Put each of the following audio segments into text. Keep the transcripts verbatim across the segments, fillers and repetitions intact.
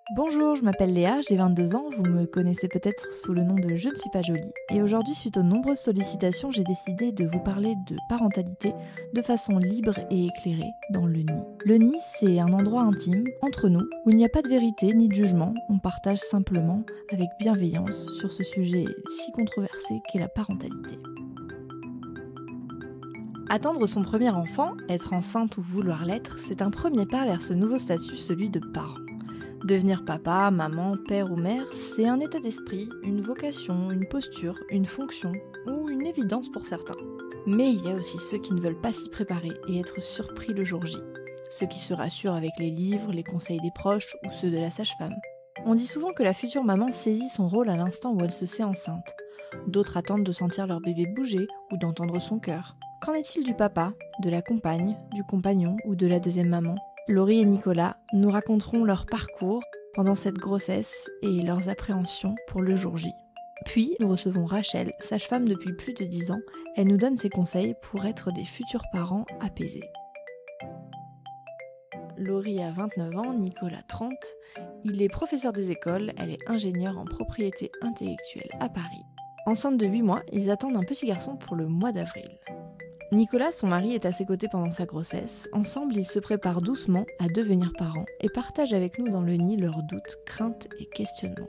Bonjour, je m'appelle Léa, j'ai vingt-deux ans, vous me connaissez peut-être sous le nom de Je ne suis pas jolie. Et aujourd'hui, suite aux nombreuses sollicitations, j'ai décidé de vous parler de parentalité de façon libre et éclairée dans le nid. Le nid, c'est un endroit intime, entre nous, où il n'y a pas de vérité ni de jugement, on partage simplement, avec bienveillance, sur ce sujet si controversé qu'est la parentalité. Attendre son premier enfant, être enceinte ou vouloir l'être, c'est un premier pas vers ce nouveau statut, celui de parent. Devenir papa, maman, père ou mère, c'est un état d'esprit, une vocation, une posture, une fonction ou une évidence pour certains. Mais il y a aussi ceux qui ne veulent pas s'y préparer et être surpris le jour J. Ceux qui se rassurent avec les livres, les conseils des proches ou ceux de la sage-femme. On dit souvent que la future maman saisit son rôle à l'instant où elle se sait enceinte. D'autres attendent de sentir leur bébé bouger ou d'entendre son cœur. Qu'en est-il du papa, de la compagne, du compagnon ou de la deuxième maman ? Laurie et Nicolas nous raconteront leur parcours pendant cette grossesse et leurs appréhensions pour le jour J. Puis, nous recevons Rachel, sage-femme depuis plus de dix ans. Elle nous donne ses conseils pour être des futurs parents apaisés. Laurie a vingt-neuf ans, Nicolas trente. Il est professeur des écoles, elle est ingénieure en propriété intellectuelle à Paris. Enceinte de huit mois, ils attendent un petit garçon pour le mois d'avril. Nicolas, son mari, est à ses côtés pendant sa grossesse. Ensemble, ils se préparent doucement à devenir parents et partagent avec nous dans le nid leurs doutes, craintes et questionnements.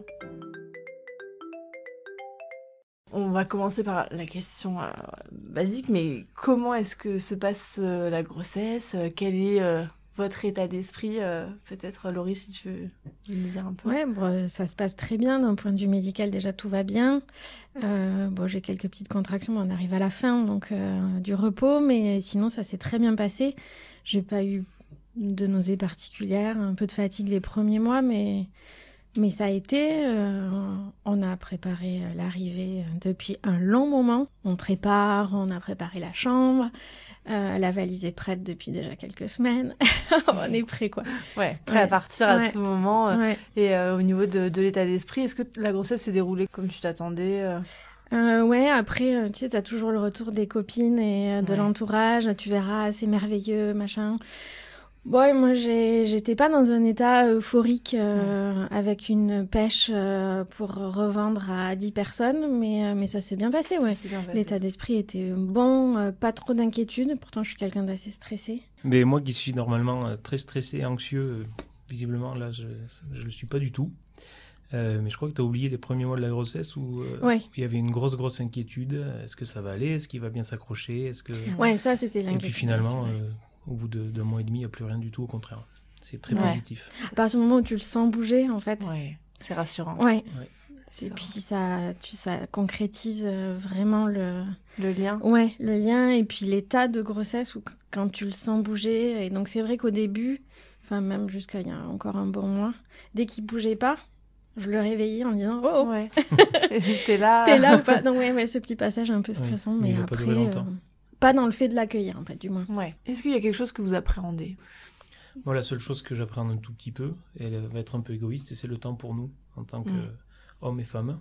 On va commencer par la question euh, basique, mais comment est-ce que se passe euh, la grossesse ? Quel est euh, votre état d'esprit ? euh, Peut-être, Laurie, si tu veux nous dire un peu. Ouais, bon, ça se passe très bien. D'un point de vue médical, déjà, tout va bien. Euh, bon, j'ai quelques petites contractions, mais on arrive à la fin, donc euh, du repos. Mais sinon, ça s'est très bien passé. J'ai pas eu de nausées particulières, un peu de fatigue les premiers mois, mais... Mais ça a été, euh, on a préparé l'arrivée depuis un long moment. On prépare, on a préparé la chambre, euh, la valise est prête depuis déjà quelques semaines. On est prêt, quoi. Ouais, prêt ouais. à partir à ouais. tout moment. Euh, ouais. Et euh, au niveau de, de l'état d'esprit, est-ce que la grossesse s'est déroulée comme tu t'attendais euh... Euh, ouais, après, tu sais, t'as toujours le retour des copines et euh, de ouais. l'entourage. Tu verras, c'est merveilleux, machin. Bon, moi, j'ai, j'étais pas dans un état euphorique euh, ouais. avec une pêche euh, pour revendre à dix personnes, mais, euh, mais ça s'est bien passé, ouais. Bien passé. L'état d'esprit était bon, euh, pas trop d'inquiétude. Pourtant, je suis quelqu'un d'assez stressé. Mais moi qui suis normalement euh, très stressé, anxieux, euh, visiblement, là, je ne le suis pas du tout. Euh, mais je crois que tu as oublié les premiers mois de la grossesse où euh, ouais. il y avait une grosse, grosse inquiétude. Est-ce que ça va aller ? Est-ce qu'il va bien s'accrocher ? Est-ce que... Ouais, ça, c'était l'inquiétude. Et puis finalement... Au bout de, d'un mois et demi, il n'y a plus rien du tout, au contraire. C'est très ouais. positif. À partir du moment où tu le sens bouger, en fait. Ouais, c'est rassurant. Ouais. ouais. Et puis ça, tu, ça concrétise vraiment le... Le lien. Ouais, le lien et puis l'état de grossesse où quand tu le sens bouger. Et donc c'est vrai qu'au début, enfin même jusqu'à il y a encore un bon mois, dès qu'il ne bougeait pas, je le réveillais en disant « Oh, oh. Ouais. T'es là T'es là ou pas ?» Donc ouais, ouais, ce petit passage un peu stressant, ouais, mais, mais après... Pas, euh, pas dans le fait de l'accueillir, en fait, du moins. Ouais. Est-ce qu'il y a quelque chose que vous appréhendez ? Moi, la seule chose que j'appréhende un tout petit peu, et elle va être un peu égoïste, c'est le temps pour nous, en tant qu'hommes mmh. et femmes,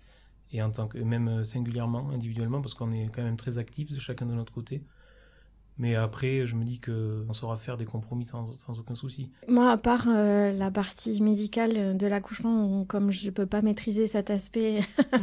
et en tant que, même singulièrement, individuellement, parce qu'on est quand même très actifs de chacun de notre côté. Mais après, je me dis qu'on saura faire des compromis sans, sans aucun souci. Moi, à part euh, la partie médicale de l'accouchement, où, comme je ne peux pas maîtriser cet aspect,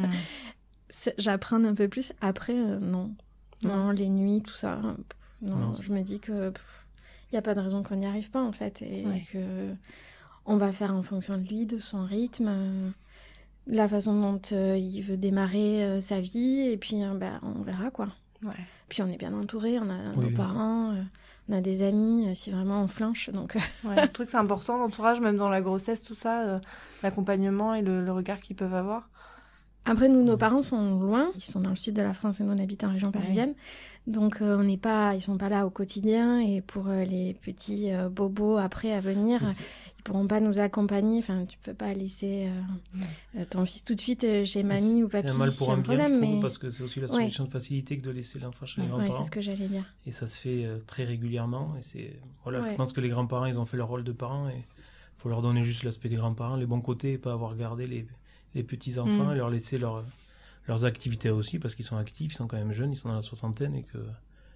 mmh. j'apprends un peu plus. Après, euh, non. Non, les nuits, tout ça. Non, non je me dis que il n'y a pas de raison qu'on n'y arrive pas, en fait. Et ouais. que on va faire en fonction de lui, de son rythme, euh, la façon dont euh, il veut démarrer euh, sa vie. Et puis, euh, bah, on verra, quoi. Ouais. Puis, on est bien entourés. On a oui, nos oui. parents, euh, on a des amis, euh, si vraiment on flanche. Donc... ouais, je trouve que c'est important, l'entourage, même dans la grossesse, tout ça, euh, l'accompagnement et le, le regard qu'ils peuvent avoir. Après, nous, nos parents sont loin. Ils sont dans le sud de la France et nous, on habite en région parisienne. Oui. Donc, euh, on n'est pas, ils sont pas là au quotidien. Et pour euh, les petits euh, bobos après à venir, ils pourront pas nous accompagner. Enfin, tu peux pas laisser euh, euh, ton fils tout de suite euh, chez mamie c'est, ou papy. C'est un mal pour un, un bien, problème, je trouve, mais... parce que c'est aussi la solution ouais. de facilité que de laisser l'enfant chez les grands-parents. Oui, c'est ce que j'allais dire. Et ça se fait euh, très régulièrement. Et c'est, voilà, ouais. je pense que les grands-parents, ils ont fait leur rôle de parents et il faut leur donner juste l'aspect des grands-parents, les bons côtés, et pas avoir gardé les, les petits-enfants mmh. et leur laisser leur... leurs activités aussi, parce qu'ils sont actifs, ils sont quand même jeunes, ils sont dans la soixantaine et que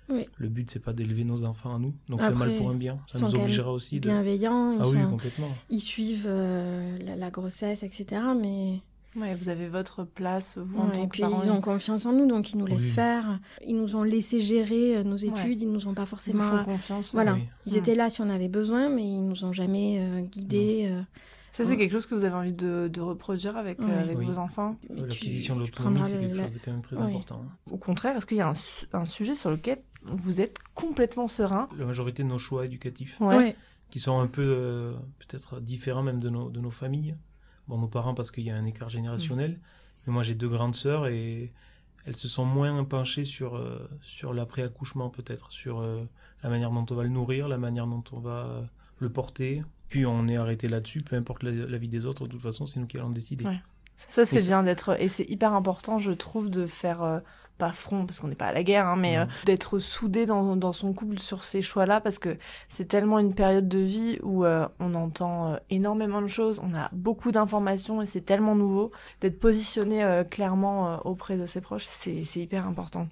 Oui. Le but, c'est pas d'élever nos enfants à nous. Donc, Après, c'est mal pour un bien. Ça nous obligera aussi de... bienveillants. Ils ah sont... oui, complètement. Ils suivent euh, la, la grossesse, et cetera. Mais... Ouais, vous avez votre place, vous, ouais, en tant et que puis parents. ils ont confiance en nous, donc ils nous laissent oui. faire. Ils nous ont laissé gérer nos études, Ouais. ils nous ont pas Ils forcément... vous font confiance. Voilà, Oui. ils Mmh. étaient là si on avait besoin, mais ils nous ont jamais euh, guidés. Euh... Ça, c'est quelque chose que vous avez envie de, de reproduire avec, Ouais. euh, avec Oui. vos enfants. Mais tu- L'acquisition de tu l'autonomie, prendras c'est le- quelque la- chose de quand même très Oui. important. Au contraire, est-ce qu'il y a un, su- un sujet sur lequel vous êtes complètement serein? La majorité de nos choix éducatifs, Ouais. Ouais. qui sont un peu euh, peut-être différents même de nos, de nos familles. Bon, nos parents, parce qu'il y a un écart générationnel. Mmh. Mais moi, j'ai deux grandes sœurs et elles se sont moins penchées sur, euh, sur l'après-accouchement, peut-être, sur euh, la manière dont on va le nourrir, la manière dont on va euh, le porter. Puis on est arrêté là-dessus, peu importe la, la vie des autres, de toute façon, c'est nous qui allons décider. Ouais. Ça, c'est Mais bien d'être... Et c'est hyper important, je trouve, de faire... Euh, pas front, parce qu'on n'est pas à la guerre, hein, mais euh, d'être soudé dans, dans son couple sur ces choix-là, parce que c'est tellement une période de vie où euh, on entend euh, énormément de choses, on a beaucoup d'informations, et c'est tellement nouveau. D'être positionné euh, clairement euh, auprès de ses proches, c'est, c'est hyper important.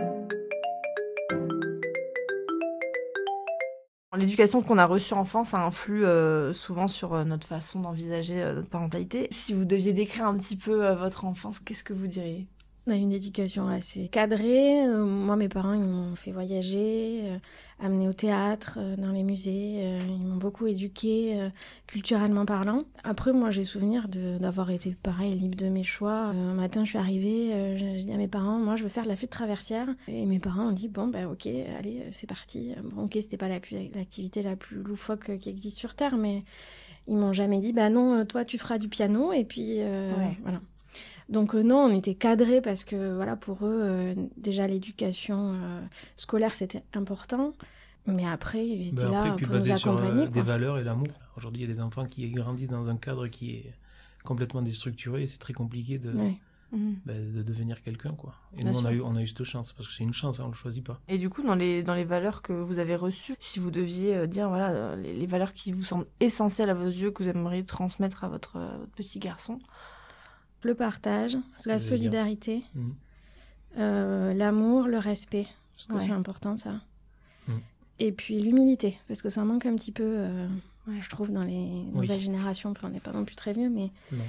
L'éducation qu'on a reçue enfant, ça influe euh, souvent sur euh, notre façon d'envisager euh, notre parentalité. Si vous deviez décrire un petit peu euh, votre enfance, qu'est-ce que vous diriez ? On a une éducation assez cadrée. Euh, moi, mes parents, ils m'ont fait voyager, euh, amener au théâtre, euh, dans les musées. Euh, ils m'ont beaucoup éduquée, euh, culturellement parlant. Après, moi, j'ai souvenir de, d'avoir été, pareil, libre de mes choix. Euh, un matin, je suis arrivée, euh, j'ai, j'ai dit à mes parents, moi, je veux faire de la flûte traversière. Et mes parents ont dit, bon, bah, ok, allez, c'est parti. Bon, ok, c'était pas la plus, l'activité la plus loufoque qui existe sur Terre, mais ils m'ont jamais dit, bah non, toi, tu feras du piano. Et puis, euh, ouais. voilà. Donc euh, non, on était cadrés parce que voilà, pour eux, euh, déjà l'éducation euh, scolaire, c'était important. Mais après, ils étaient ben après, là pour nous accompagner. Sur, euh, des valeurs et l'amour. Aujourd'hui, il y a des enfants qui grandissent dans un cadre qui est complètement déstructuré et c'est très compliqué de, ouais. ben, de devenir quelqu'un, quoi. Et bien nous, on a, eu, on a eu cette chance, parce que c'est une chance, hein, on ne le choisit pas. Et du coup, dans les, dans les valeurs que vous avez reçues, si vous deviez dire voilà, les, les valeurs qui vous semblent essentielles à vos yeux, que vous aimeriez transmettre à votre, à votre petit garçon. Le partage, la solidarité, mmh. euh, l'amour, le respect, parce que ouais. c'est important ça. Mmh. Et puis l'humilité, parce que ça manque un petit peu, euh, ouais, je trouve, dans les nouvelles oui. générations. Enfin, on n'est pas non plus très vieux, mais... Non.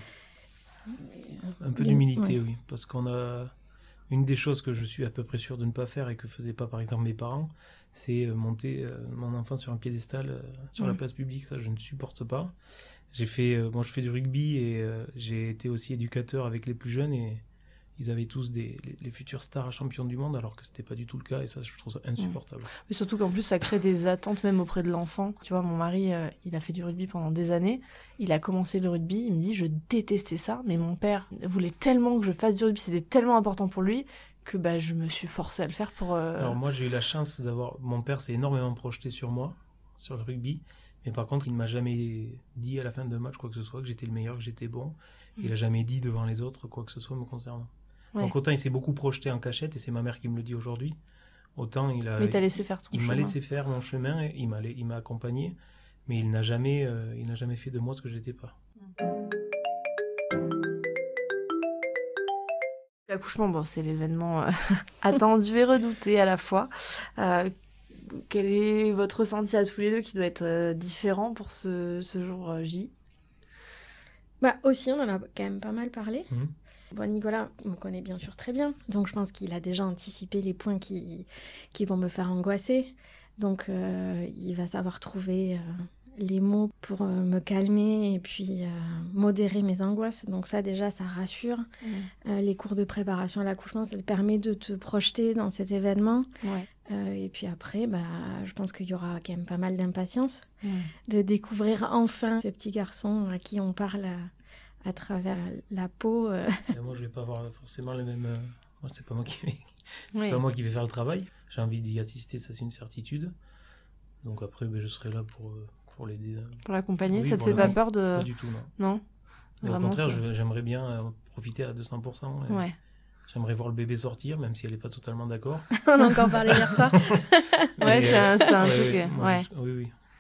Un peu d'humilité, ouais. oui. Parce qu'on a... Une des choses que je suis à peu près sûr de ne pas faire et que ne faisaient pas, par exemple, mes parents, c'est monter euh, mon enfant sur un piédestal euh, sur mmh. la place publique. Ça, je ne supporte pas. J'ai fait, euh, moi je fais du rugby et euh, j'ai été aussi éducateur avec les plus jeunes et ils avaient tous des, les, les futurs stars champions du monde alors que c'était pas du tout le cas et ça je trouve ça insupportable. Mmh. Mais surtout qu'en plus ça crée des attentes même auprès de l'enfant. Tu vois, mon mari euh, il a fait du rugby pendant des années, il a commencé le rugby, il me dit je détestais ça mais mon père voulait tellement que je fasse du rugby, c'était tellement important pour lui que bah, je me suis forcée à le faire pour... Euh... Alors moi j'ai eu la chance d'avoir, mon père s'est énormément projeté sur moi, sur le rugby. Mais par contre, il ne m'a jamais dit à la fin d'un match quoi que ce soit, que j'étais le meilleur, que j'étais bon. Il n'a jamais dit devant les autres quoi que ce soit me concernant. Ouais. Donc autant il s'est beaucoup projeté en cachette, et c'est ma mère qui me le dit aujourd'hui, autant il a... Mais t'as laissé faire ton il chemin. Il m'a laissé faire mon chemin, et il m'a, il m'a accompagné, mais il n'a jamais, euh, il n'a jamais fait de moi ce que je n'étais pas. L'accouchement, bon, c'est l'événement euh, attendu et redouté à la fois. Euh, Quel est votre ressenti à tous les deux qui doit être euh, différent pour ce, ce jour euh, J ? Bah aussi, on en a quand même pas mal parlé. Mmh. Bon, Nicolas me connaît bien sûr très bien, donc je pense qu'il a déjà anticipé les points qui, qui vont me faire angoisser. Donc euh, il va savoir trouver euh, les mots pour euh, me calmer et puis euh, modérer mes angoisses. Donc ça déjà, ça rassure. Mmh. Euh, les cours de préparation à l'accouchement, ça te permet de te projeter dans cet événement. Ouais. Euh, et puis après, bah, je pense qu'il y aura quand même pas mal d'impatience mmh. de découvrir enfin ce petit garçon à qui on parle à, à travers la peau. Euh. Moi, je vais pas avoir forcément les mêmes... Moi, c'est pas moi qui vais... c'est oui. pas moi qui vais faire le travail. J'ai envie d'y assister, ça c'est une certitude. Donc après, ben, je serai là pour, pour l'aider. Pour l'accompagner, oui, ça te fait la... pas peur de... Pas du tout, non. Non. Mais au contraire, je, j'aimerais bien profiter à deux cents pour cent. Et... Ouais. J'aimerais voir le bébé sortir, même si elle n'est pas totalement d'accord. On a encore parlé hier soir. ouais, c'est un, c'est un ouais, truc. Ouais, ouais. Je, oui, oui.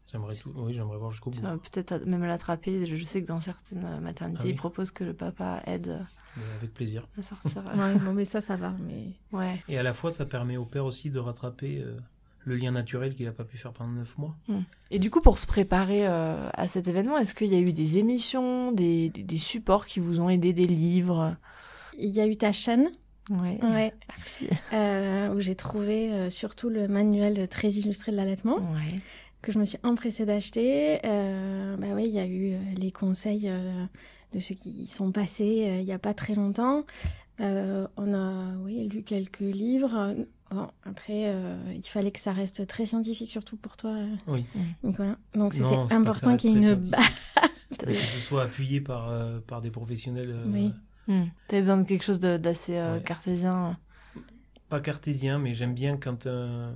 J'aimerais tout, oui, j'aimerais voir jusqu'au bout. Tu vas peut-être même l'attraper. Je sais que dans certaines maternités, ah oui. ils proposent que le papa aide. Mais avec plaisir. À sortir. Ouais, bon, mais ça, ça va. Mais... Ouais. Et à la fois, ça permet au père aussi de rattraper euh, le lien naturel qu'il n'a pas pu faire pendant neuf mois. Mmh. Et du coup, pour se préparer euh, à cet événement, est-ce qu'il y a eu des émissions, des, des, des supports qui vous ont aidé, des livres? Il y a eu ta chaîne. Ouais. Ouais. Merci. Euh, où j'ai trouvé euh, surtout le manuel très illustré de l'allaitement. Ouais. Que je me suis empressée d'acheter. Euh, bah oui, il y a eu euh, les conseils euh, de ceux qui y sont passés euh, il n'y a pas très longtemps. Euh, on a, oui, lu quelques livres. Bon, après, euh, il fallait que ça reste très scientifique, surtout pour toi, oui. Nicolas. Donc c'était non, important qu'il y ait une base. Que ce soit appuyé par, euh, par des professionnels. Euh... Oui. Mmh. Tu avais besoin de quelque chose de, d'assez euh, ouais. cartésien. Pas cartésien, mais j'aime bien quand... Euh...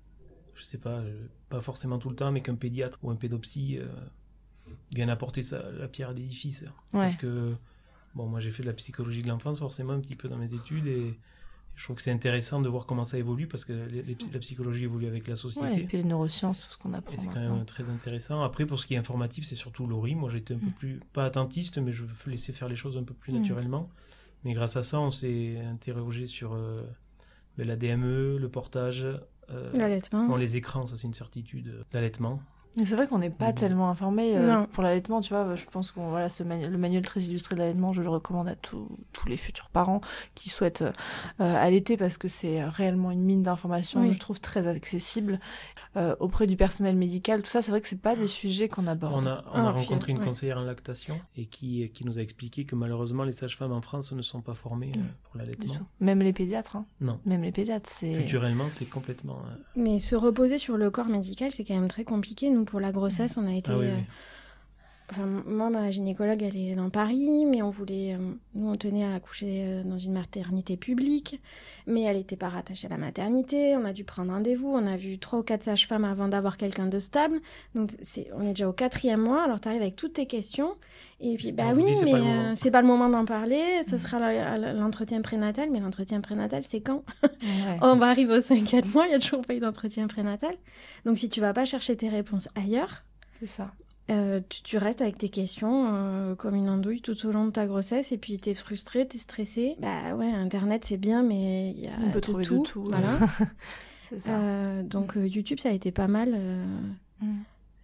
je sais pas, pas forcément tout le temps, mais qu'un pédiatre ou un pédopsie euh, vienne apporter sa, la pierre à l'édifice. Ouais. Parce que, bon, moi j'ai fait de la psychologie de l'enfance forcément un petit peu dans mes études et je trouve que c'est intéressant de voir comment ça évolue parce que les, les, la psychologie évolue avec la société. Ouais, et puis les neurosciences, tout ce qu'on apprend. Et c'est maintenant. quand même très intéressant. Après, pour ce qui est informatif, c'est surtout Laurie. Moi j'étais un mmh. peu plus, pas attentiste, mais je veux laisser faire les choses un peu plus mmh. naturellement. Mais grâce à ça, on s'est interrogé sur euh, la D M E, le portage. Euh, l'allaitement. Bon, les écrans, ça c'est une certitude. L'allaitement. Et c'est vrai qu'on n'est pas oui. tellement informé euh, pour l'allaitement, tu vois. Je pense que voilà, ce manu- le manuel très illustré de l'allaitement, je le recommande à tous les futurs parents qui souhaitent euh, allaiter parce que c'est réellement une mine d'informations, oui. je trouve très accessible euh, auprès du personnel médical. Tout ça, c'est vrai que c'est pas des sujets qu'on aborde. On a, on a ah, rencontré puis, une ouais. conseillère en lactation et qui, qui nous a expliqué que malheureusement les sages-femmes en France ne sont pas formées euh, pour l'allaitement. Même les pédiatres. Hein. Non. Même les pédiatres, c'est. Culturellement, c'est complètement. Euh... Mais se reposer sur le corps médical, c'est quand même très compliqué. Nous, pour la grossesse, on a été. Ah oui, euh... oui. Enfin, moi, ma gynécologue, elle est dans Paris, mais on voulait... Euh, nous, on tenait à accoucher euh, dans une maternité publique, mais elle n'était pas rattachée à la maternité. On a dû prendre rendez-vous. On a vu trois ou quatre sages-femmes avant d'avoir quelqu'un de stable. Donc, c'est, on est déjà au quatrième mois. Alors, tu arrives avec toutes tes questions. Et puis, bah oui, dit, mais c'est pas, euh, c'est pas le moment d'en parler. Ce mmh. sera la, la, l'entretien prénatal. Mais l'entretien prénatal, c'est quand ouais. On va arriver au cinquième mois, il n'y a toujours pas eu d'entretien prénatal. Donc, si tu vas pas chercher tes réponses ailleurs... C'est ça. Euh, tu, tu restes avec tes questions euh, comme une andouille tout au long de ta grossesse et puis t'es frustrée, t'es stressée. Bah ouais, Internet c'est bien, mais il y a on peut de trouver tout. de tout. Voilà. C'est ça. Euh, donc euh, YouTube ça a été pas mal. Euh... Mm.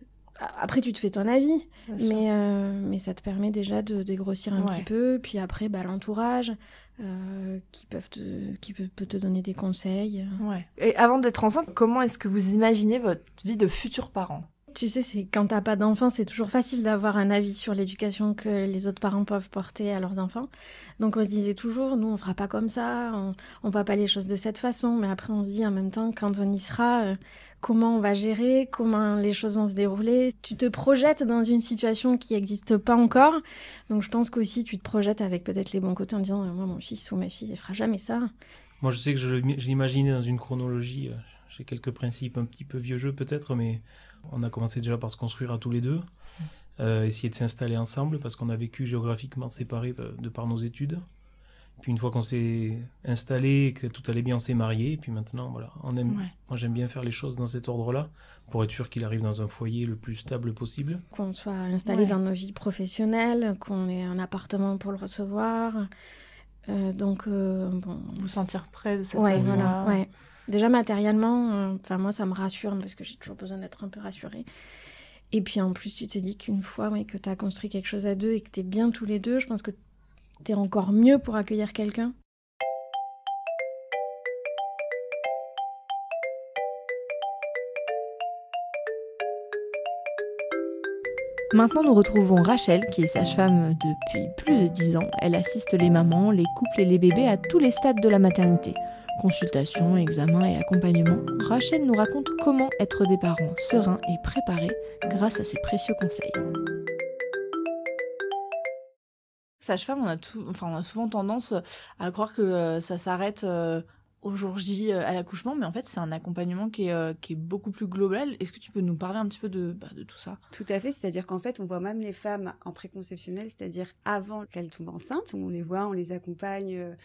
Après tu te fais ton avis, mais, euh, mais ça te permet déjà de dégrossir un ouais. petit peu. Puis après bah, l'entourage euh, qui, peuvent te, qui peut, peut te donner des conseils. Ouais. Et avant d'être enceinte, comment est-ce que vous imaginez votre vie de futurs parents ? Tu sais, c'est quand t'as pas d'enfant, c'est toujours facile d'avoir un avis sur l'éducation que les autres parents peuvent porter à leurs enfants. Donc on se disait toujours, nous on fera pas comme ça, on, on voit pas les choses de cette façon. Mais après on se dit en même temps, quand on y sera, euh, comment on va gérer, comment les choses vont se dérouler. Tu te projettes dans une situation qui n'existe pas encore. Donc je pense qu'aussi tu te projettes avec peut-être les bons côtés en disant, moi mon fils ou ma fille, elle fera jamais ça. Moi je sais que je, je l'imaginais dans une chronologie. J'ai quelques principes un petit peu vieux jeu peut-être, mais on a commencé déjà par se construire à tous les deux, euh, essayer de s'installer ensemble parce qu'on a vécu géographiquement séparés de par nos études. Puis une fois qu'on s'est installé, que tout allait bien, on s'est mariés. Et puis maintenant, voilà, on aime. Ouais. Moi, j'aime bien faire les choses dans cet ordre-là pour être sûr qu'il arrive dans un foyer le plus stable possible. Qu'on soit installé ouais. dans nos vies professionnelles, qu'on ait un appartement pour le recevoir. Euh, donc, euh, bon, vous sentir prêt de cette ouais, façon-là. Voilà, ouais. Déjà matériellement, enfin euh, moi ça me rassure parce que j'ai toujours besoin d'être un peu rassurée. Et puis en plus tu te dis qu'une fois ouais, que tu as construit quelque chose à deux et que tu es bien tous les deux, je pense que tu es encore mieux pour accueillir quelqu'un. Maintenant, nous retrouvons Rachel, qui est sage-femme depuis plus de dix ans. Elle assiste les mamans, les couples et les bébés à tous les stades de la maternité. Consultation, examen et accompagnement, Rachel nous raconte comment être des parents sereins et préparés grâce à ses précieux conseils. Sage-femme, on a, tout, enfin, on a souvent tendance à croire que euh, ça s'arrête euh, au jour J euh, à l'accouchement, mais en fait c'est un accompagnement qui est, euh, qui est beaucoup plus global. Est-ce que tu peux nous parler un petit peu de, bah, de tout ça ? Tout à fait, c'est-à-dire qu'en fait on voit même les femmes en préconceptionnel, c'est-à-dire avant qu'elles tombent enceintes, on les voit, on les accompagne... Euh,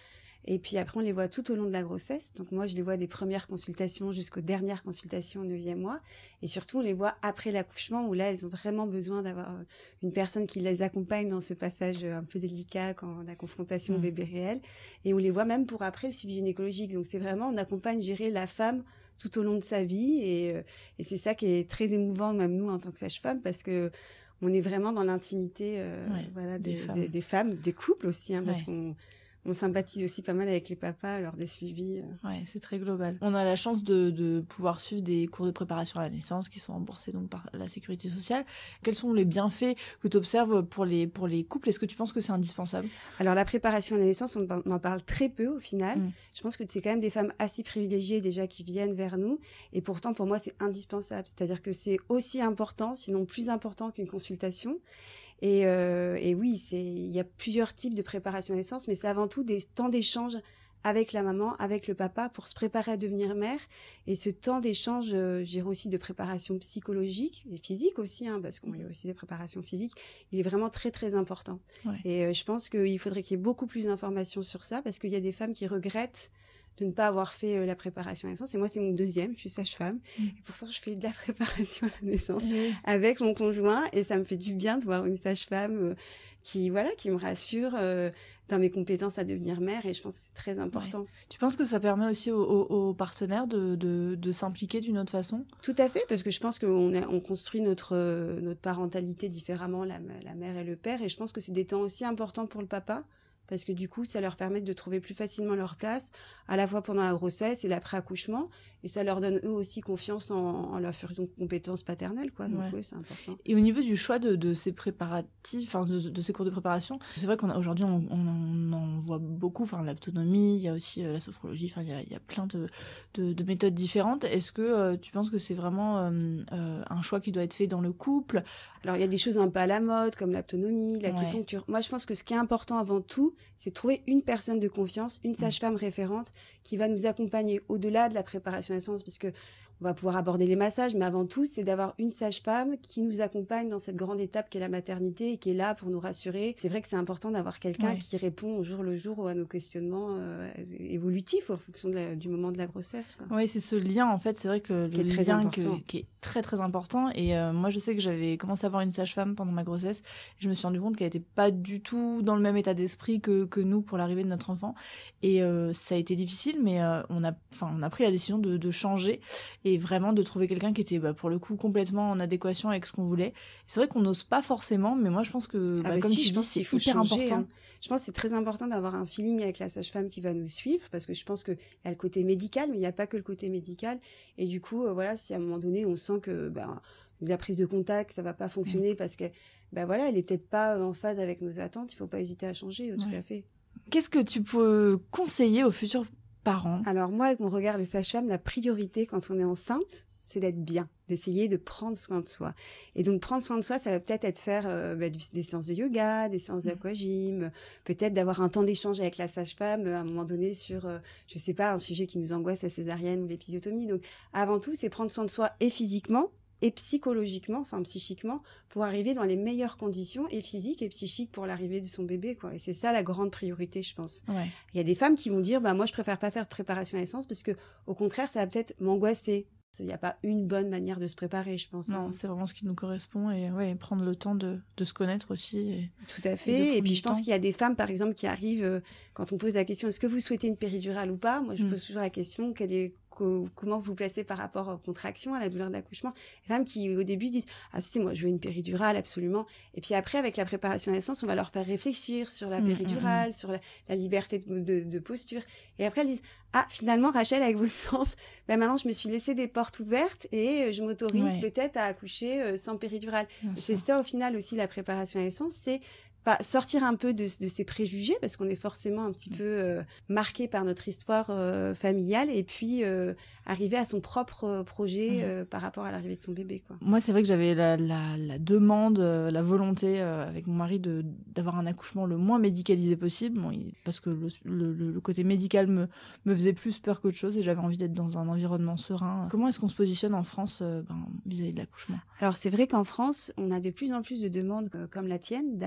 Et puis après, on les voit tout au long de la grossesse. Donc moi, je les vois des premières consultations jusqu'aux dernières consultations au neuvième mois. Et surtout, on les voit après l'accouchement, où là, elles ont vraiment besoin d'avoir une personne qui les accompagne dans ce passage un peu délicat, quand la confrontation mmh. au bébé réel. Et on les voit même pour après le suivi gynécologique. Donc c'est vraiment, on accompagne gérer la femme tout au long de sa vie. Et, et c'est ça qui est très émouvant, même nous, en tant que sage-femme, parce que on est vraiment dans l'intimité euh, ouais, voilà, des, des, femmes. Des, des femmes, des couples aussi, hein, parce ouais. qu'on on sympathise aussi pas mal avec les papas lors des suivis. Euh. Ouais, c'est très global. On a la chance de, de pouvoir suivre des cours de préparation à la naissance qui sont remboursés donc par la sécurité sociale. Quels sont les bienfaits que tu observes pour les, pour les couples ? Est-ce que tu penses que c'est indispensable ? Alors, la préparation à la naissance, on en parle très peu au final. Mm. Je pense que c'est quand même des femmes assez privilégiées déjà qui viennent vers nous. Et pourtant, pour moi, c'est indispensable. C'est-à-dire que c'est aussi important, sinon plus important qu'une consultation. Et, euh, et oui, c'est, il y a plusieurs types de préparation à la naissance, mais c'est avant tout des temps d'échange avec la maman, avec le papa, pour se préparer à devenir mère. Et ce temps d'échange, euh, j'ai aussi de préparation psychologique et physique aussi, hein, parce qu'il y a aussi des préparations physiques, il est vraiment très très important. Ouais. Et euh, je pense qu'il faudrait qu'il y ait beaucoup plus d'informations sur ça, parce qu'il y a des femmes qui regrettent de ne pas avoir fait euh, la préparation à la naissance. Et moi, c'est mon deuxième, je suis sage-femme. Mmh. Et pourtant, je fais de la préparation à la naissance mmh. avec mon conjoint. Et ça me fait du bien de voir une sage-femme euh, qui, voilà, qui me rassure euh, dans mes compétences à devenir mère. Et je pense que c'est très important. Ouais. Tu penses que ça permet aussi aux, aux, aux partenaires de, de, de s'impliquer d'une autre façon ? Tout à fait, parce que je pense qu'on a, on construit notre, euh, notre parentalité différemment, la, la mère et le père. Et je pense que c'est des temps aussi importants pour le papa. Parce que du coup, ça leur permet de trouver plus facilement leur place, à la fois pendant la grossesse et l'après-accouchement. Et ça leur donne eux aussi confiance en, en leur fusion de compétences paternelles, quoi. Donc ouais. oui, c'est important. Et au niveau du choix de, de ces préparatifs, enfin de, de ces cours de préparation, c'est vrai qu'aujourd'hui on, on, on en voit beaucoup. Enfin, l'autonomie, il y a aussi euh, la sophrologie. Enfin, il y a, il y a plein de, de, de méthodes différentes. Est-ce que euh, tu penses que c'est vraiment euh, euh, un choix qui doit être fait dans le couple ? Alors, il y a des choses un peu à la mode, comme l'autonomie, l'acupuncture. Ouais. Moi, je pense que ce qui est important avant tout, c'est de trouver une personne de confiance, une sage-femme mmh. référente, qui va nous accompagner au-delà de la préparation à la naissance, parce que on va pouvoir aborder les massages, mais avant tout, c'est d'avoir une sage-femme qui nous accompagne dans cette grande étape qu'est la maternité et qui est là pour nous rassurer. C'est vrai que c'est important d'avoir quelqu'un ouais. qui répond au jour le jour à nos questionnements euh, évolutifs en fonction de la, du moment de la grossesse. Oui, c'est ce lien, en fait, c'est vrai que qui le est lien que, qui est très très important. Et euh, moi, je sais que j'avais commencé à voir une sage-femme pendant ma grossesse. Je me suis rendu compte qu'elle n'était pas du tout dans le même état d'esprit que, que nous pour l'arrivée de notre enfant. Et euh, ça a été difficile, mais euh, on a, enfin, on a pris la décision de, de changer et vraiment de trouver quelqu'un qui était bah, pour le coup complètement en adéquation avec ce qu'on voulait. Et c'est vrai qu'on n'ose pas forcément, mais moi je pense que ah bah, bah comme si, tu dis, c'est hyper changer, important. Hein. Je pense que c'est très important d'avoir un feeling avec la sage-femme qui va nous suivre, parce que je pense qu'il y a le côté médical, mais il n'y a pas que le côté médical. Et du coup, euh, voilà, si à un moment donné on sent que bah, la prise de contact, ça va pas fonctionner mmh. parce que bah, voilà, elle est peut-être pas en phase avec nos attentes, il faut pas hésiter à changer, euh, tout ouais. à fait. Qu'est-ce que tu peux conseiller aux futurs parents ? Alors moi, avec mon regard de sage-femme, la priorité quand on est enceinte, c'est d'être bien, d'essayer de prendre soin de soi. Et donc, prendre soin de soi, ça va peut-être être faire euh, bah, du, des séances de yoga, des séances d'aquagym, peut-être d'avoir un temps d'échange avec la sage-femme à un moment donné sur, euh, je sais pas, un sujet qui nous angoisse, la césarienne ou l'épisiotomie. Donc, avant tout, c'est prendre soin de soi et physiquement et psychologiquement, enfin psychiquement, pour arriver dans les meilleures conditions, et physiques et psychiques pour l'arrivée de son bébé, quoi. Et c'est ça la grande priorité, je pense. Ouais. Il y a des femmes qui vont dire, bah moi je préfère pas faire de préparation à la naissance parce que, au contraire, ça va peut-être m'angoisser. Il n'y a pas une bonne manière de se préparer, je pense. Non, hein. c'est vraiment ce qui nous correspond et ouais, prendre le temps de, de se connaître aussi. Et, Tout à fait. Et, et puis je pense qu'il y a des femmes, par exemple, qui arrivent, euh, quand on pose la question, est-ce que vous souhaitez une péridurale ou pas ? Moi, je mm. pose toujours la question, quelle est comment vous vous placez par rapport aux contractions, à la douleur de l'accouchement. Les femmes qui, au début, disent « Ah, si, moi, je veux une péridurale, absolument. » Et puis après, avec la préparation à la naissance, on va leur faire réfléchir sur la péridurale, mmh, mmh. sur la, la liberté de, de, de posture. Et après, elles disent « Ah, finalement, Rachel, avec vos sens, ben maintenant, je me suis laissé des portes ouvertes et je m'autorise ouais. peut-être à accoucher sans péridurale. » C'est ça, au final, aussi, la préparation à la naissance, c'est pas sortir un peu de, de ces préjugés, parce qu'on est forcément un petit peu euh, marqué par notre histoire euh, familiale, et puis euh, arriver à son propre euh, projet euh, par rapport à l'arrivée de son bébé, quoi. Moi, c'est vrai que j'avais la, la, la demande, euh, la volonté euh, avec mon mari de, d'avoir un accouchement le moins médicalisé possible, bon, il, parce que le, le, le côté médical me, me faisait plus peur qu'autre chose, et j'avais envie d'être dans un environnement serein. Comment est-ce qu'on se positionne en France euh, ben, vis-à-vis de l'accouchement ? Alors, c'est vrai qu'en France, on a de plus en plus de demandes, comme la tienne, d'accouchement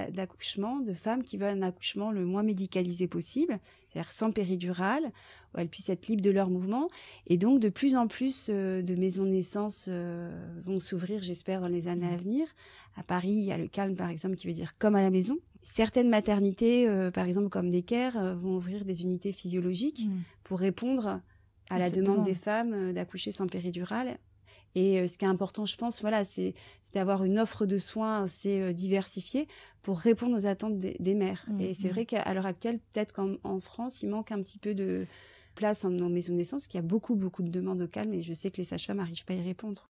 d'accouchement de femmes qui veulent un accouchement le moins médicalisé possible, c'est-à-dire sans péridurale, où elles puissent être libres de leurs mouvements. Et donc, de plus en plus euh, de maisons de naissance euh, vont s'ouvrir, j'espère, dans les années à venir. À Paris, il y a le Calme, par exemple, qui veut dire comme à la maison. Certaines maternités, euh, par exemple, comme Necker, euh, vont ouvrir des unités physiologiques mmh. pour répondre à la demande, demande des femmes euh, d'accoucher sans péridurale. Et euh, ce qui est important, je pense, voilà, c'est, c'est d'avoir une offre de soins assez euh, diversifiée pour répondre aux attentes des, des mères. Mmh, et c'est mmh. vrai qu'à l'heure actuelle, peut-être qu'en en France, il manque un petit peu de place en, en maison de naissance, qu'il y a beaucoup, beaucoup de demandes au Calme, et je sais que les sages-femmes n'arrivent pas à y répondre.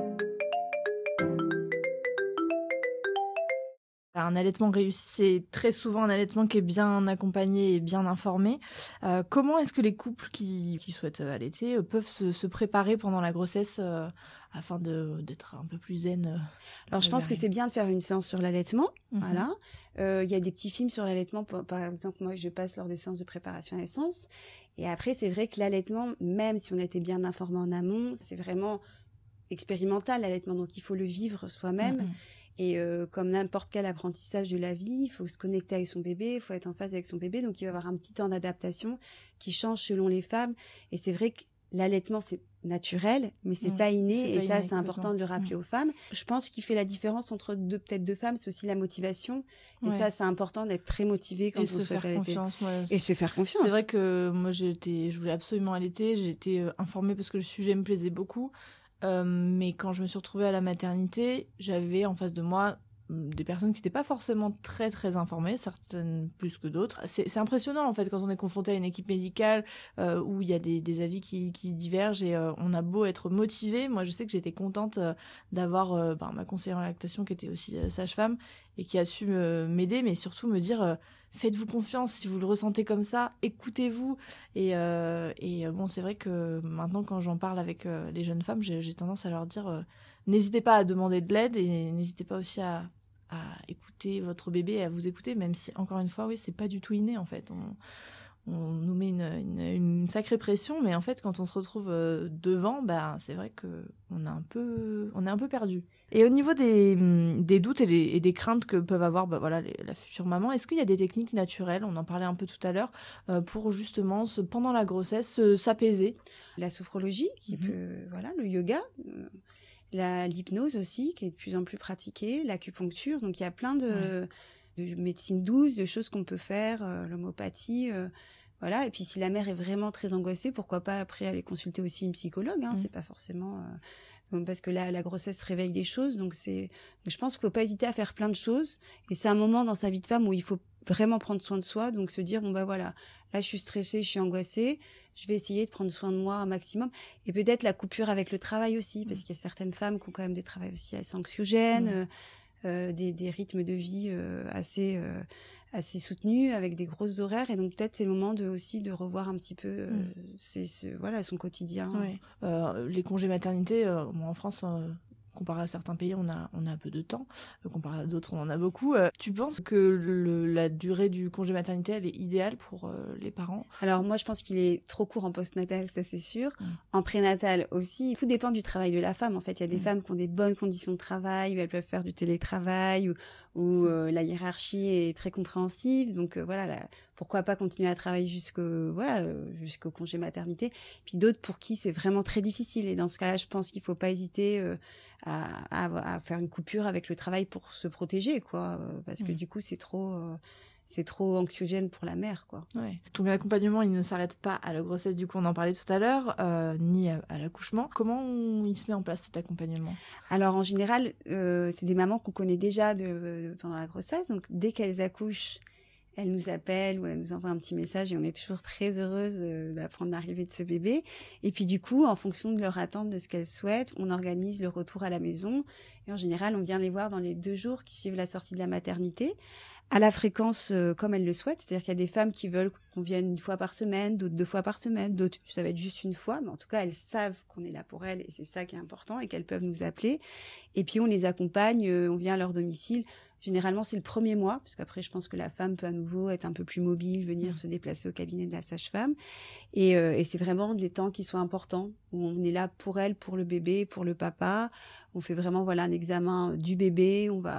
Un allaitement réussi, c'est très souvent un allaitement qui est bien accompagné et bien informé. Euh, comment est-ce que les couples qui, qui souhaitent allaiter peuvent se, se préparer pendant la grossesse euh, afin de, d'être un peu plus zen euh, Alors, je pense que c'est bien de faire une séance sur l'allaitement. Mm-hmm. Voilà. Il euh, y a des petits films sur l'allaitement. Pour, par exemple, moi, je passe lors des séances de préparation à la naissance. Et après, c'est vrai que l'allaitement, même si on a été bien informé en amont, c'est vraiment expérimental, l'allaitement. Donc, il faut le vivre soi-même. Mm-hmm. Et euh, comme n'importe quel apprentissage de la vie, il faut se connecter avec son bébé, il faut être en phase avec son bébé. Donc, il va y avoir un petit temps d'adaptation qui change selon les femmes. Et c'est vrai que l'allaitement, c'est naturel, mais c'est mmh, pas inné. C'est et pas ça, inné, c'est important de le rappeler mmh. aux femmes. Je pense qu'il fait la différence entre deux, peut-être deux femmes, c'est aussi la motivation. Et ouais. ça, c'est important d'être très motivé quand et on se souhaite faire allaiter. Confiance, moi, et se faire confiance. C'est vrai que moi, j'étais, je voulais absolument allaiter. J'ai été euh, informée parce que le sujet me plaisait beaucoup. Euh, mais quand je me suis retrouvée à la maternité, j'avais en face de moi des personnes qui n'étaient pas forcément très très informées, certaines plus que d'autres. C'est, c'est impressionnant en fait quand on est confronté à une équipe médicale euh, où il y a des, des avis qui, qui divergent et euh, on a beau être motivé. Moi je sais que j'étais contente euh, d'avoir euh, ben, ma conseillère en lactation qui était aussi euh, sage-femme et qui a su me, m'aider, mais surtout me dire euh, faites-vous confiance si vous le ressentez comme ça, écoutez-vous. Et, euh, et euh, bon, c'est vrai que maintenant quand j'en parle avec euh, les jeunes femmes, j'ai, j'ai tendance à leur dire euh, n'hésitez pas à demander de l'aide et n'hésitez pas aussi à à écouter votre bébé et à vous écouter, même si, encore une fois, oui, c'est pas du tout inné, en fait. On, on nous met une, une, une sacrée pression, mais en fait, quand on se retrouve euh, devant, bah, c'est vrai qu'on est un peu, on est un peu perdu. Et au niveau des, des doutes et, les, et des craintes que peuvent avoir bah, voilà, les, la future maman, est-ce qu'il y a des techniques naturelles, on en parlait un peu tout à l'heure, euh, pour justement, se, pendant la grossesse, se, s'apaiser? La sophrologie, qui mm-hmm. peut, voilà, le yoga, euh... La, l'hypnose aussi, qui est de plus en plus pratiquée, l'acupuncture. Donc, il y a plein de, ouais. de médecines douces, de choses qu'on peut faire, euh, l'homéopathie. Euh, voilà. Et puis, si la mère est vraiment très angoissée, pourquoi pas après aller consulter aussi une psychologue. Hein, mmh. C'est pas forcément... Euh, parce que là, la grossesse réveille des choses. Donc, c'est, je pense qu'il faut pas hésiter à faire plein de choses. Et c'est un moment dans sa vie de femme où il faut vraiment prendre soin de soi. Donc, se dire, bon, bah voilà, là, je suis stressée, je suis angoissée. Je vais essayer de prendre soin de moi un maximum. Et peut-être la coupure avec le travail aussi, parce qu'il y a certaines femmes qui ont quand même des travails aussi assez anxiogènes, mmh. euh, euh, des, des rythmes de vie euh, assez, euh, assez soutenus, avec des grosses horaires. Et donc peut-être c'est le moment de, aussi de revoir un petit peu euh, mmh. c'est, c'est, voilà, son quotidien. Ouais. Euh, les congés maternité, euh, moi en France... Euh... comparé à certains pays, on a, on a un peu de temps. Euh, comparé à d'autres, on en a beaucoup. Euh, tu penses que le, la durée du congé maternité, elle est idéale pour euh, les parents? Alors moi, je pense qu'il est trop court en postnatal, ça c'est sûr. Mmh. En prénatal aussi. Tout dépend du travail de la femme. En fait, il y a des mmh. femmes qui ont des bonnes conditions de travail, où elles peuvent faire du télétravail, où, où euh, la hiérarchie est très compréhensive. Donc euh, voilà, la, pourquoi pas continuer à travailler jusqu'au, voilà, euh, jusqu'au congé maternité. Puis d'autres pour qui c'est vraiment très difficile. Et dans ce cas-là, je pense qu'il faut pas hésiter euh, à, à, à faire une coupure avec le travail pour se protéger, quoi. Euh, parce mmh. que du coup, c'est trop... Euh, c'est trop anxiogène pour la mère, quoi. Ouais. Donc l'accompagnement, il ne s'arrête pas à la grossesse, du coup on en parlait tout à l'heure, euh, ni à, à l'accouchement. Comment on, il se met en place cet accompagnement? Alors en général, euh, c'est des mamans qu'on connaît déjà de, de, pendant la grossesse, donc dès qu'elles accouchent, elles nous appellent ou elles nous envoient un petit message et on est toujours très heureuse d'apprendre l'arrivée de ce bébé. Et puis du coup, en fonction de leur attente, de ce qu'elles souhaitent, on organise le retour à la maison. Et en général, on vient les voir dans les deux jours qui suivent la sortie de la maternité, à la fréquence euh, comme elles le souhaitent. C'est-à-dire qu'il y a des femmes qui veulent qu'on vienne une fois par semaine, d'autres deux fois par semaine, d'autres ça va être juste une fois. Mais en tout cas, elles savent qu'on est là pour elles et c'est ça qui est important et qu'elles peuvent nous appeler. Et puis on les accompagne, euh, on vient à leur domicile. Généralement, c'est le premier mois, parce qu'après, je pense que la femme peut à nouveau être un peu plus mobile, venir mmh. se déplacer au cabinet de la sage-femme. Et, euh, et c'est vraiment des temps qui sont importants, où on est là pour elle, pour le bébé, pour le papa. On fait vraiment voilà un examen du bébé, on va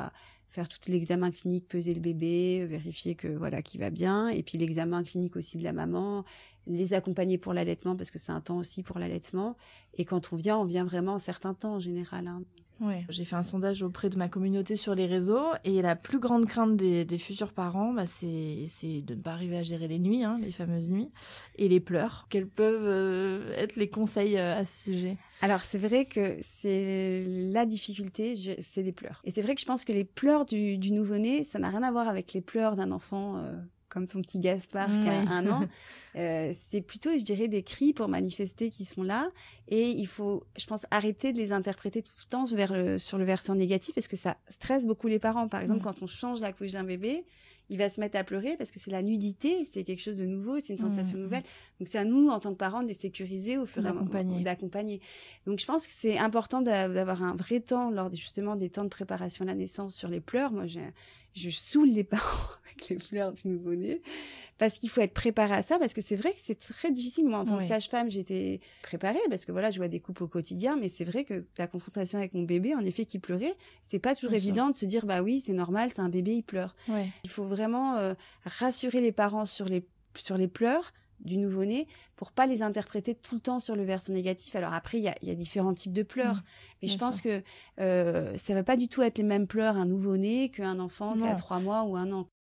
faire tout l'examen clinique, peser le bébé, vérifier que voilà qu'il va bien, et puis l'examen clinique aussi de la maman, les accompagner pour l'allaitement parce que c'est un temps aussi pour l'allaitement. Et quand on vient, on vient vraiment en certains temps en général. Hein. Ouais. J'ai fait un sondage auprès de ma communauté sur les réseaux et la plus grande crainte des, des futurs parents, bah, c'est, c'est de ne pas arriver à gérer les nuits, hein, les fameuses nuits, et les pleurs. Quels peuvent euh, être les conseils euh, à ce sujet ? Alors c'est vrai que c'est la difficulté, c'est les pleurs. Et c'est vrai que je pense que les pleurs du, du nouveau-né, ça n'a rien à voir avec les pleurs d'un enfant euh, comme ton petit Gaspard mmh, qui a oui. un an. Euh, c'est plutôt, je dirais, des cris pour manifester qui sont là. Et il faut, je pense, arrêter de les interpréter tout le temps vers le, sur le versant négatif parce que ça stresse beaucoup les parents. Par exemple, mmh. quand on change la couche d'un bébé, il va se mettre à pleurer parce que c'est la nudité, c'est quelque chose de nouveau, c'est une sensation mmh. nouvelle. Donc c'est à nous, en tant que parents, de les sécuriser au fur et à mesure, d'accompagner. Donc je pense que c'est important d'avoir un vrai temps lors justement des temps de préparation à la naissance sur les pleurs. Moi, j'ai, je saoule les parents avec les pleurs du nouveau-né parce qu'il faut être préparé à ça, parce que c'est vrai que c'est très difficile. Moi, en tant oui. que sage-femme, j'étais préparée parce que voilà, je vois des couples au quotidien, mais c'est vrai que la confrontation avec mon bébé, en effet, qui pleurait, c'est pas toujours Bien évident sûr. de se dire bah oui, c'est normal, c'est un bébé, il pleure. Ouais. Il faut vraiment euh, rassurer les parents sur les sur les pleurs du nouveau-né pour pas les interpréter tout le temps sur le versant négatif. Alors après, il y a, y a différents types de pleurs, mmh, mais je pense sûr. que euh, ça va pas du tout être les mêmes pleurs un nouveau-né qu'un enfant non. qui a trois mois ou un an.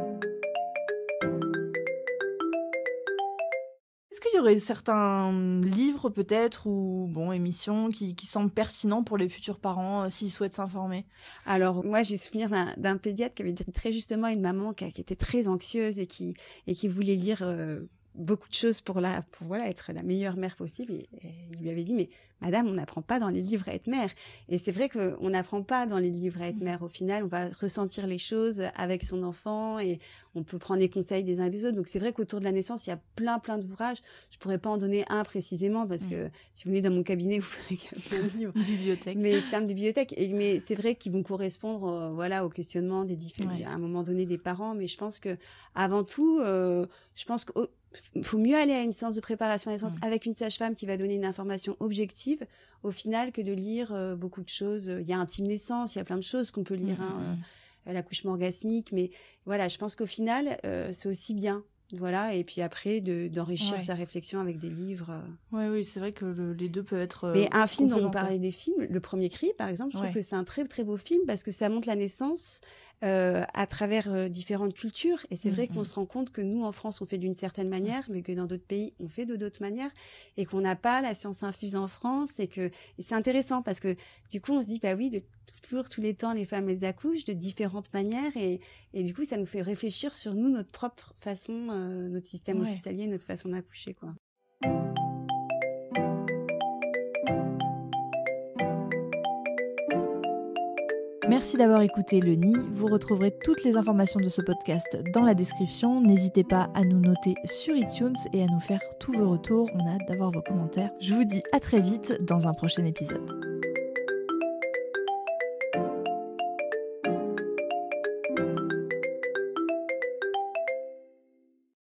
Est-ce qu'il y aurait certains livres peut-être ou bon émissions qui, qui semblent pertinents pour les futurs parents euh, s'ils souhaitent s'informer ? Alors moi j'ai souvenir d'un, d'un pédiatre qui avait dit très justement à une maman qui, qui était très anxieuse et qui et qui voulait lire euh, beaucoup de choses pour la pour voilà être la meilleure mère possible et, et il lui avait dit mais madame, on n'apprend pas dans les livres à être mère. Et c'est vrai qu'on n'apprend pas dans les livres à être mère. Au final, on va ressentir les choses avec son enfant et on peut prendre les conseils des uns et des autres. Donc c'est vrai qu'autour de la naissance, il y a plein plein d'ouvrages. Je pourrais pas en donner un précisément parce que mmh. si vous venez dans mon cabinet, vous verrez qu'il y a plein de livres. Bibliothèque. Mais plein de bibliothèques. Et, mais c'est vrai qu'ils vont correspondre euh, voilà, au questionnement des différents, ouais. à un moment donné des parents. Mais je pense que avant tout, euh, je pense qu'il faut mieux aller à une séance de préparation à la naissance mmh. avec une sage-femme qui va donner une information objective au final que de lire euh, beaucoup de choses. Il y a Intime Naissance, il y a plein de choses qu'on peut lire, mmh. hein, euh, l'accouchement orgasmique, mais voilà, je pense qu'au final, euh, c'est aussi bien. Voilà, et puis après, de, d'enrichir ouais. sa réflexion avec des livres. Euh... Ouais, oui, c'est vrai que le, les deux peuvent être. Euh, mais un film dont on parlait des films, Le Premier Cri, par exemple, je trouve ouais. que c'est un très très beau film parce que ça montre la naissance euh, à travers euh, différentes cultures. Et c'est mmh, vrai qu'on mmh. se rend compte que nous, en France, on fait d'une certaine manière, mais que dans d'autres pays, on fait de d'autres manières, et qu'on n'a pas la science infuse en France. Et que et c'est intéressant parce que du coup, on se dit, bah oui, de toujours tous les temps, les femmes elles accouchent de différentes manières, et, et du coup, ça nous fait réfléchir sur nous, notre propre façon, euh, notre système ouais. hospitalier, notre façon d'accoucher, quoi. Merci d'avoir écouté Le Nid. Vous retrouverez toutes les informations de ce podcast dans la description. N'hésitez pas à nous noter sur iTunes et à nous faire tous vos retours. On a hâte d'avoir vos commentaires. Je vous dis à très vite dans un prochain épisode.